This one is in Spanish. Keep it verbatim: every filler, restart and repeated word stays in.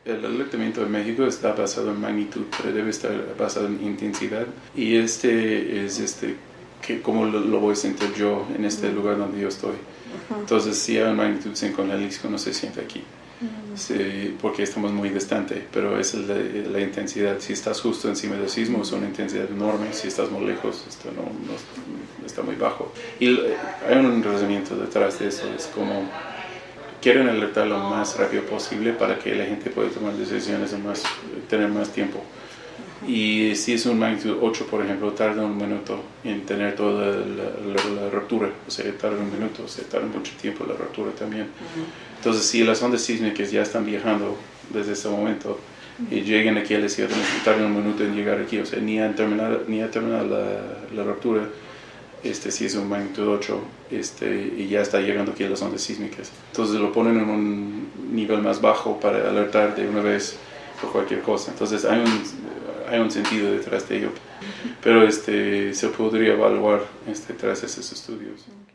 El alertamiento en México está basado en magnitud, pero debe estar basado en intensidad. Y este es este, que cómo lo, lo voy a sentir yo en este uh-huh. lugar donde yo estoy. Uh-huh. Entonces, si hay una magnitud cinco en Jalisco, no se siente aquí. Uh-huh. Sí, porque estamos muy distante, pero esa es la, la intensidad. Si estás justo encima del sismo, es una intensidad enorme. Si estás muy lejos, esto no, no está muy bajo. Y hay un razonamiento detrás de eso. Es como quieren alertar lo más rápido posible para que la gente pueda tomar decisiones en más, tener más tiempo. Y si es un magnitud ocho, por ejemplo, tarda un minuto en tener toda la, la, la ruptura. O sea, tarda un minuto, o sea, tarda mucho tiempo la ruptura también. Uh-huh. Entonces, si las ondas sísmicas ya están viajando desde ese momento uh-huh. y llegan aquí a la ciudad, tardan un minuto en llegar aquí. O sea, ni han terminado, ni ha terminado la, la ruptura. Este, si es un magnitud ocho este, y ya está llegando aquí a las ondas sísmicas. Entonces lo ponen en un nivel más bajo para alertar de una vez por cualquier cosa. Entonces hay un, hay un sentido detrás de ello. Pero este, se podría evaluar este, tras esos estudios.